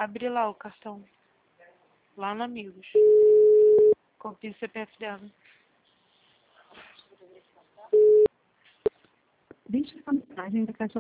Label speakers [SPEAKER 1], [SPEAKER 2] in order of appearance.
[SPEAKER 1] Abre lá o cartão. Lá no Amigos. Copia o CPF dela.
[SPEAKER 2] Deixe sua mensagem da caixa